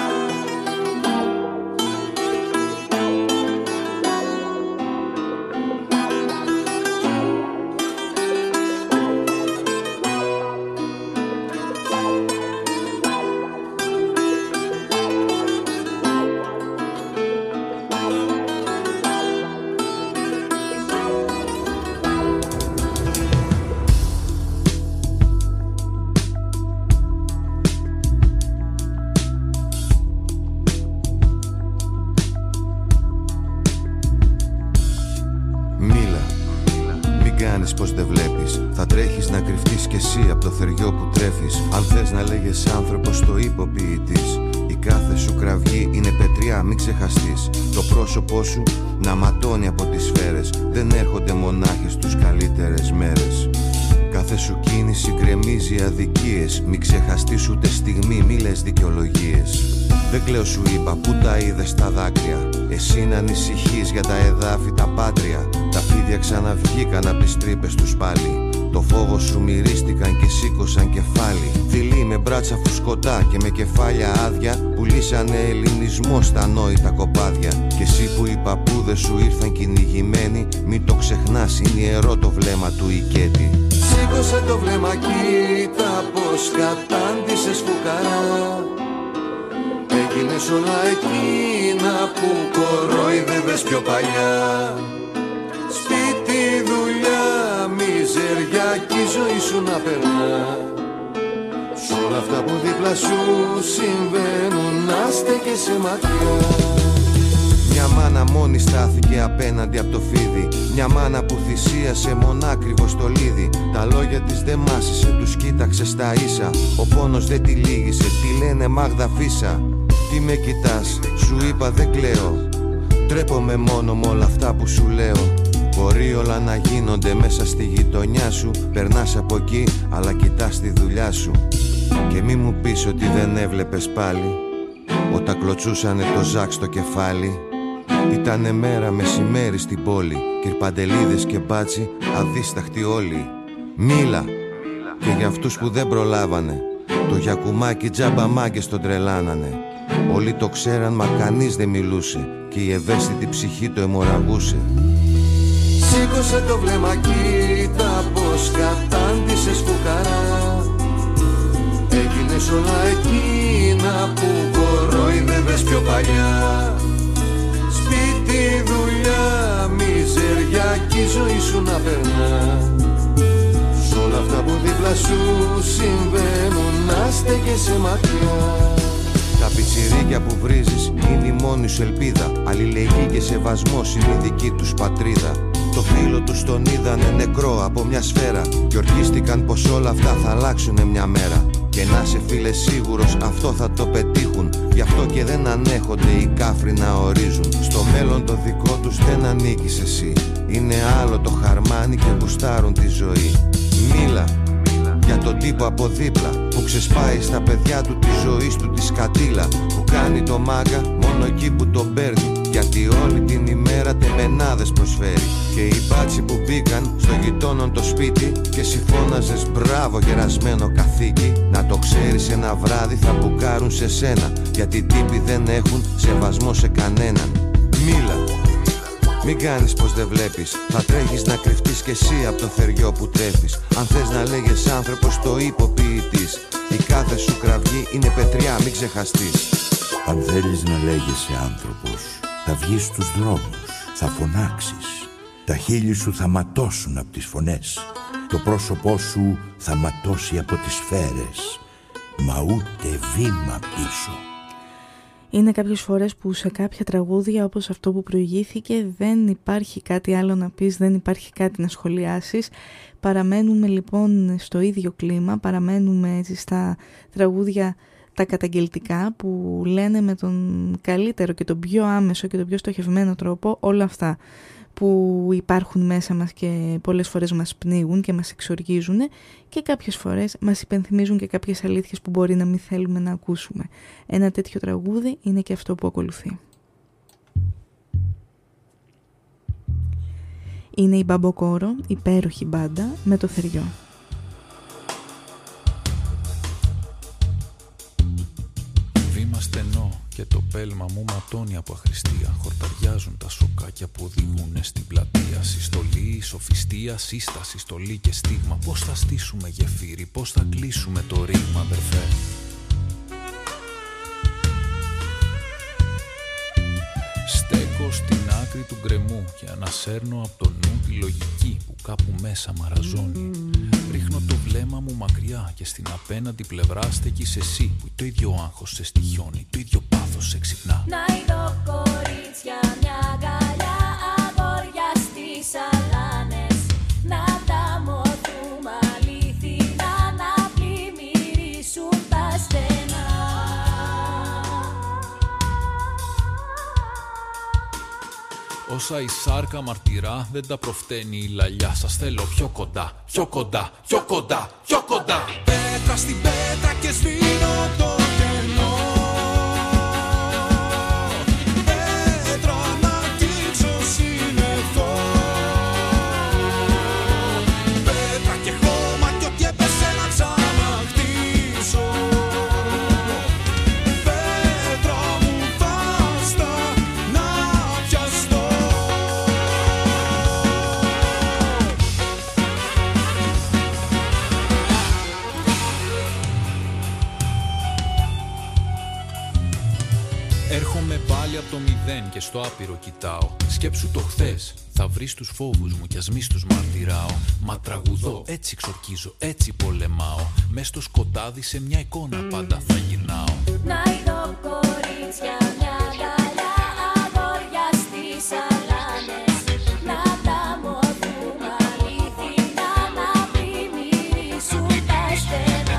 Πως δεν βλέπεις, θα τρέχεις να κρυφτείς κι εσύ από το θεριό που τρέφεις. Αν θες να λέγες άνθρωπος, το είπε ο ποιητής. Η κάθε σου κραυγή είναι πετριά, μην ξεχαστείς. Το πρόσωπό σου να ματώνει από τις σφαίρες. Δεν έρχονται μονάχοι στους καλύτερες μέρες. Κάθε σου κίνηση γκρεμίζει αδικίες. Μην ξεχαστείς ούτε στιγμή, μη λες δικαιολογίες. Δεν κλαίω σου είπα, πού τα είδες τα δάκρυα. Εσύ να ανησυχείς για τα εδάφη τα πάτρια. Τα φίδια ξαναβγήκαν απ' τις τρύπες τους πάλι. Το φόβο σου μυρίστηκαν και σήκωσαν κεφάλι. Δειλοί με μπράτσα φουσκωτά και με κεφάλια άδεια, πουλήσανε ελληνισμό στα νόητα κοπάδια. Και εσύ που οι παππούδες σου ήρθαν κυνηγημένοι, μην το ξεχνάς, είναι ιερό το βλέμμα του οικέτη. Σήκωσε το βλέμμα, κοίτα πως κατάντησες φουκαρά. Έγινες όλα εκείνα που κορόιδευες πιο παλιά. Σπίτι, δουλειά, μιζεριά κι η ζωή σου να περνά. Σ' όλα αυτά που δίπλα σου συμβαίνουν, να στέκεσαι μακριά. Μια μάνα μόνη στάθηκε απέναντι από το φίδι. Μια μάνα που θυσίασε μονάκριβο στολίδι. Τα λόγια της δεν μάσησε, τους κοίταξε στα ίσα. Ο πόνος δεν τη λύγησε, τη λένε Μάγδα Φίσα. Τι με κοιτάς, σου είπα δεν κλαίω. Τρέπομαι μόνο με όλα αυτά που σου λέω. Μπορεί όλα να γίνονται μέσα στη γειτονιά σου. Περνάς από εκεί, αλλά κοιτάς τη δουλειά σου. Και μη μου πεις ότι δεν έβλεπες πάλι όταν κλωτσούσανε το Ζακ στο κεφάλι. Ήτανε μέρα μεσημέρι στην πόλη, κυρπαντελίδες και μπάτσι, αδίσταχτοι όλοι. Μίλα, και για αυτούς που δεν προλάβανε, το γιακουμάκι τζάμπα μάγκες τον τρελάνανε. Όλοι το ξέραν μα κανείς δεν μιλούσε, και η ευαίσθητη ψυχή το αιμορραγούσε. Σήκωσε το βλέμμα, κοίτα πως κατάντησες φουκαρά. Έγινες όλα εκείνα που κορόιδευες πιο παλιά. Σπίτι, δουλειά, μιζεριά κι η ζωή σου να περνά. Σ' όλα αυτά που δίπλα σου συμβαίνουν, να στέκεσαι μακριά. Τα πιτσιρίκια που βρίζεις είναι η μόνη σου ελπίδα. Αλληλεγγύη και σεβασμός είναι η δική τους πατρίδα. Το φίλο τους τον είδανε νεκρό από μια σφαίρα και ορκίστηκαν πως όλα αυτά θα αλλάξουνε μια μέρα. Και να σε φίλε σίγουρος αυτό θα το πετύχουν. Γι' αυτό και δεν ανέχονται οι κάφροι να ορίζουν. Στο μέλλον το δικό τους δεν ανήκεις εσύ. Είναι άλλο το χαρμάνι και γουστάρουν τη ζωή. Μίλα για τον τύπο από δίπλα που ξεσπάει στα παιδιά του τη ζωή του τη σκατήλα. Που κάνει το μάγκα μόνο εκεί που τον παίρνει. Γιατί όλη την ημέρα τεμενάδες προσφέρει. Και οι μπάτσοι που μπήκαν στο γειτόνον το σπίτι και συμφώναζες μπράβο γερασμένο καθήκη. Να το ξέρεις ένα βράδυ θα μπουκάρουν σε σένα. Γιατί οι τύποι δεν έχουν σεβασμό σε κανέναν. Μίλα, μην κάνεις πως δεν βλέπεις. Θα τρέχεις να κρυφτείς κι εσύ από το θεριό που τρέφεις. Αν θες να λέγες άνθρωπος το είπε ο ποιητής. Η κάθε σου κραυγή είναι πετριά, μην ξεχαστείς. Αν θέλεις να λέγεσαι άνθρωπος, θα βγεις στους δρόμους, θα φωνάξεις. Τα χείλη σου θα ματώσουν από τις φωνές. Το πρόσωπό σου θα ματώσει από τις σφαίρες. Μα ούτε βήμα πίσω. Είναι κάποιες φορές που σε κάποια τραγούδια όπως αυτό που προηγήθηκε δεν υπάρχει κάτι άλλο να πεις, δεν υπάρχει κάτι να σχολιάσεις. Παραμένουμε λοιπόν στο ίδιο κλίμα, παραμένουμε έτσι στα τραγούδια τα καταγγελτικά που λένε με τον καλύτερο και τον πιο άμεσο και τον πιο στοχευμένο τρόπο όλα αυτά που υπάρχουν μέσα μας και πολλές φορές μας πνίγουν και μας εξοργίζουν και κάποιες φορές μας υπενθυμίζουν και κάποιες αλήθειες που μπορεί να μην θέλουμε να ακούσουμε. Ένα τέτοιο τραγούδι είναι και αυτό που ακολουθεί. Είναι η Μπαμποκόρο, υπέροχη μπάντα με το θεριό. Βήμα στενό και το πέλμα μου ματώνει από αχρηστία. Χορταριάζουν τα σοκάκια που οδηγούν στην πλατεία. Συστολή, σοφιστία, σύσταση, στολή και στίγμα. Πώς θα στήσουμε γεφύρι, πώς θα κλείσουμε το ρήγμα, αδερφέ. Στέκω στην άκρη του γκρεμού και ανασέρνω από το νου τη λογική που κάπου μέσα μαραζώνει. Ρίχνω το βλέμμα μου μακριά και στην απέναντι πλευρά στέκεις εσύ που το ίδιο άγχος σε στοιχιώνει, το ίδιο πάθος σε ξυπνά. Να είδω κορίτσια μια αγκαλιά, αγόρια στις αλάνες. Να τα μοθούμε αληθινά, να πλημμυρίσουν τα στενά. Όσα η σάρκα μαρτυρά δεν τα προφταίνει η λαλιά. Σας θέλω πιο κοντά, πιο κοντά, πιο κοντά, πιο κοντά. Πέτρα στην πέτρα και σβήνω το κενό. Πέτρα να αγγίξω συννεφό. Πέτρα και χώρο. μηδέν και στο άπειρο κοιτάω. Σκέψου το χθες, θα βρεις τους φόβους μου κι ας μη τους μαρτυράω. Μα τραγουδώ, έτσι ξορκίζω, έτσι πολεμάω. Μες στο σκοτάδι σε μια εικόνα πάντα θα γυρνάω. Να είδω κορίτσια μια αγκαλιά, αγόρια στις αλάνες. Να τα μοθούμε αληθινά, να πλημμυρίσουν τα στενά.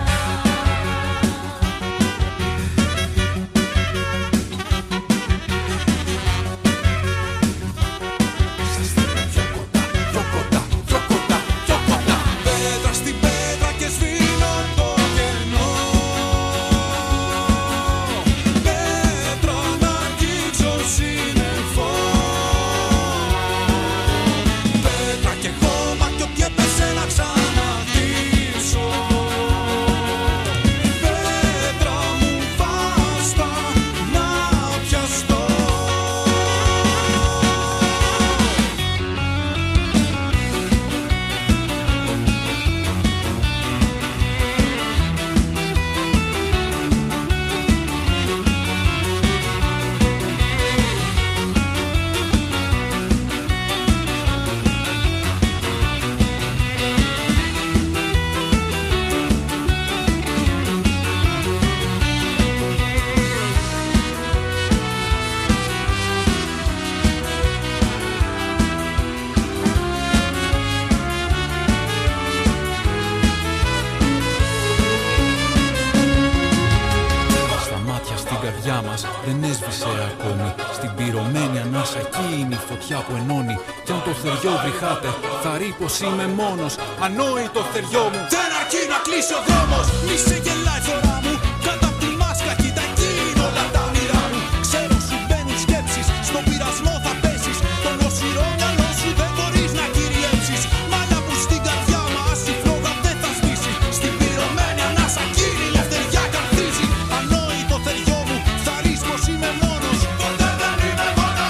Δεν έσβησε ακόμη. Στην πυρωμένη ανάσα εκεί είναι η φωτιά που ενώνει. Κι αν το θεριό βρυχάται, θα ρει πως είμαι μόνος. Ανόητο θεριό μου, δεν αρκεί να κλείσει ο δρόμος. Μη σε γελάει φορά μου, κάτω απ' τη μάσκα κοίτα εκείνο όλα τα όνειρά μου. Ξέρω σου μπαίνουν σκέψεις, στον πειρασμό θα πέσεις. Τον οσυρό μυαλό σου δεν μπορείς να κυριεύσεις. Μάλα που στην καρδιά μας η φλόγα δεν θα σβήσει. Στην πυρωμένη ανάσα εκείνη η λευτεριά καρδίζει. Ανόητο θεριό μου, θα ρεις πως είμαι μόνος. Ποτέ δεν είμαι μόνος.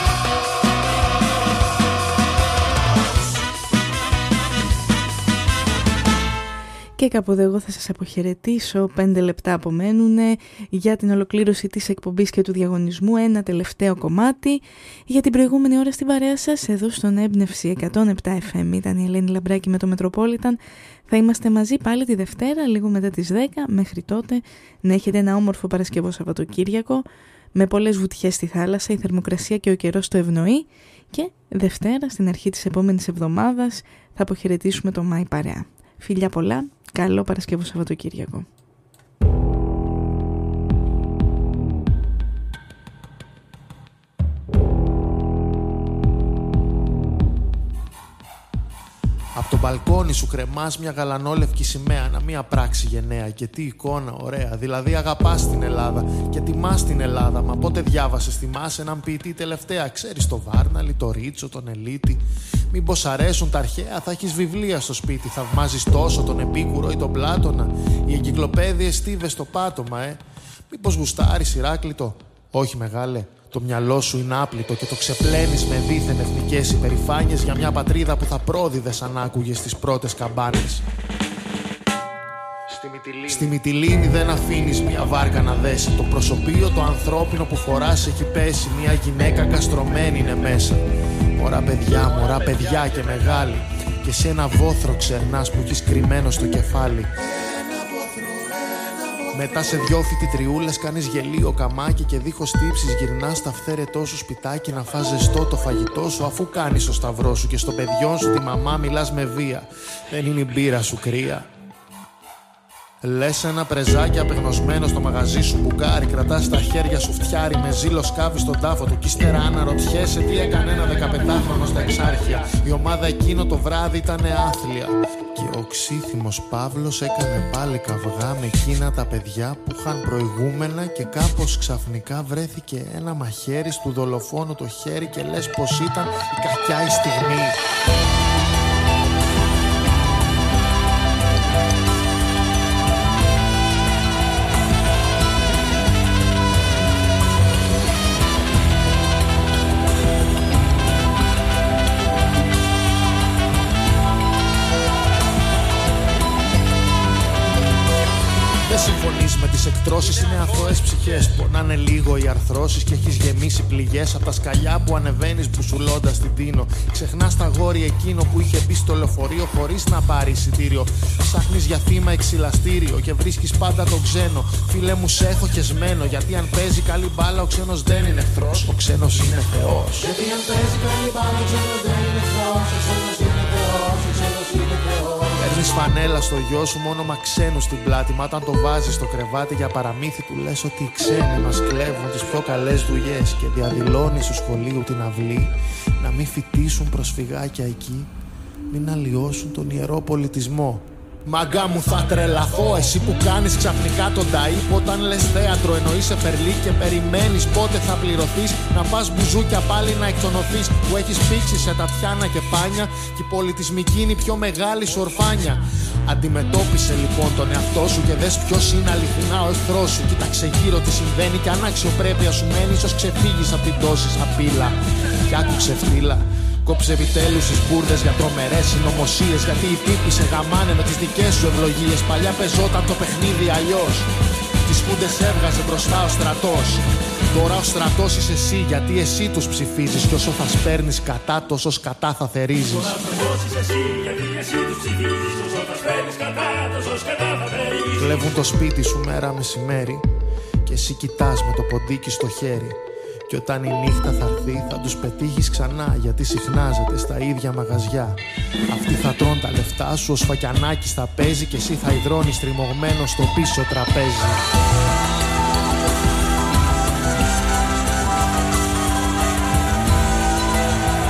Και κάπου εδώ εγώ θα σας αποχαιρετήσω. Πέντε λεπτά απομένουν για την ολοκλήρωση της εκπομπής και του διαγωνισμού. Ένα τελευταίο κομμάτι. Για την προηγούμενη ώρα στην παρέα σας, εδώ στον Έμπνευση εκατόν επτά εφ εμ, ήταν η Ελένη Λαμπράκη με το Metropolitan. Θα είμαστε μαζί πάλι τη Δευτέρα, λίγο μετά τις δέκα. Μέχρι τότε να έχετε ένα όμορφο Παρασκευό Σαββατοκύριακο, με πολλές βουτιές στη θάλασσα, η θερμοκρασία και ο καιρός το ευνοεί. Και Δευτέρα, στην αρχή της επόμενης εβδομάδας, θα αποχαιρετήσουμε το Μάη παρέα. Φιλιά πολλά, καλό Παρασκευό Σαββατοκύριακο. Απ' το μπαλκόνι σου κρεμάς μια γαλανόλευκη σημαία, να μία πράξη γενναία. Και τι εικόνα ωραία, δηλαδή αγαπάς την Ελλάδα και τιμάς την Ελλάδα. Μα πότε διάβασες, θυμάσαι έναν ποιητή τελευταία? Ξέρεις το Βάρναλι, το Ρίτσο, τον Ελίτη? Μήπως αρέσουν τα αρχαία, θα έχεις βιβλία στο σπίτι. Θαυμάζεις τόσο τον Επίκουρο ή τον Πλάτωνα? Οι εγκυκλοπαίδειες στίβες στο πάτωμα, ε. Μήπως γουστάρεις Ηράκλειτο? Όχι μεγάλε. Το μυαλό σου είναι άπλυτο και το ξεπλένεις με δίθεν εθνικές υπερηφάνειες για μια πατρίδα που θα πρόδιδες αν άκουγες τις πρώτες καμπάνες. Στη Μυτιλήνη. Στη Μυτιλήνη δεν αφήνεις μια βάρκα να δέσει. Το προσωπείο το ανθρώπινο που φοράς έχει πέσει. Μια γυναίκα καστρωμένη είναι μέσα. Μωρά παιδιά, μωρά παιδιά και μεγάλη. Και σε ένα βόθρο ξερνάς που έχεις κρυμμένο στο κεφάλι. Μετά σε δυο φοιτητριούλες κάνεις γελίο καμάκι και δίχως τύψεις γυρνάς στα αυθαίρετό σου σπιτάκι να φας ζεστό το φαγητό σου, αφού κάνεις το σταυρό σου και στο παιδιό σου τη μαμά μιλάς με βία. Δεν είναι η μπύρα σου κρύα? Λες ένα πρεζάκι απεγνωσμένο στο μαγαζί σου μπουκάρι, κρατάς στα χέρια σου φτιάρι, με ζήλο σκάβεις στον τάφο του κι ύστερα αναρωτιέσαι τι έκανε ένα δεκαπεντάχρονο στα Εξάρχεια. Η ομάδα εκείνο το βράδυ ήτανε άθλια και ο ξύθιμος Παύλος έκανε πάλι καυγά με εκείνα τα παιδιά που είχαν προηγούμενα και κάπως ξαφνικά βρέθηκε ένα μαχαίρι του δολοφόνου το χέρι και λες πως ήταν η κακιά η στιγμή. εχθρώσεις είναι αθώες ψυχές. Πονάνε λίγο οι αρθρώσεις και έχεις γεμίσει πληγές από τα σκαλιά που ανεβαίνεις μπουσουλώντας την Τίνο. Ξεχνάς τα γόρι εκείνο που είχε μπει στο λεωφορείο χωρίς να πάρει εισιτήριο. Ψάχνεις για θύμα εξυλαστήριο και βρίσκεις πάντα τον ξένο. Φίλε μου, σε έχω χεσμένο. Γιατί αν παίζει καλή μπάλα, ο ξένος δεν είναι εχθρός. Ο ξένος είναι Θεός. Γιατί αν παίζει καλή μπάλα, ο ξένος δεν είναι εχθρός. Ο ξένος είναι Θεός. Ο ξένος είναι Θεός. Παίρνεις φανέλα στο γιο σου μόνο μα ξένους στην πλάτη. Μα όταν το βάζεις στο κρεβάτι για παραμύθι, του λες ότι οι ξένοι μας κλέβουν τις πιο καλές δουλειές. Και διαδηλώνεις στο σχολείο την αυλή να μην φοιτήσουν προσφυγάκια εκεί, μην αλλοιώσουν τον ιερό πολιτισμό. Μαγκά μου θα τρελαθώ, εσύ που κάνεις ξαφνικά τον ταΐπ. Όταν λες θέατρο εννοείσαι φερλί και περιμένεις πότε θα πληρωθείς. Να πας μπουζούκια πάλι να εκτονωθείς, που έχεις πήξει σε τατιάνα και πάνια. Και η πολιτισμική είναι η πιο μεγάλη σου ορφάνια. Αντιμετώπισε λοιπόν τον εαυτό σου και δες ποιος είναι αληθινά ο εχθρός σου. Κοίταξε γύρω τι συμβαίνει και αν αξιοπρέπεια σου μένει, ίσως ξεφύγεις απ' την τόση σαπίλα. Κι άκουξε φτύλα. Κόψε επιτέλους τις μπουρδες για τρομερές συνωμοσίες. Γιατί οι τύποι σε γαμάνε με τις δικές σου ευλογίες. Παλιά πεζόταν το παιχνίδι αλλιώς. Τις φούντες έβγαζε μπροστά ο στρατός. Τώρα ο στρατός είσαι εσύ, γιατί εσύ τους ψηφίζεις. Κι όσο θα σπέρνεις κατά, τόσο σκατά θα θερίζεις. Τώρα ο στρατός είσαι εσύ, γιατί εσύ τους ψηφίζεις. Όσο θα σπέρνεις κατά, τόσο σκατά θα θερίζεις. Κλέβουν το σπίτι σου μέρα μεσημέρι και εσύ κοιτάς με το ποντίκι στο χέρι. Και όταν η νύχτα θα έρθει θα τους πετύχεις ξανά, γιατί συχνάζεται στα ίδια μαγαζιά. Αυτοί θα τρώνε τα λεφτά σου, ο σφακιανάκης θα παίζει και εσύ θα υδρώνεις τριμωγμένο στο πίσω τραπέζι.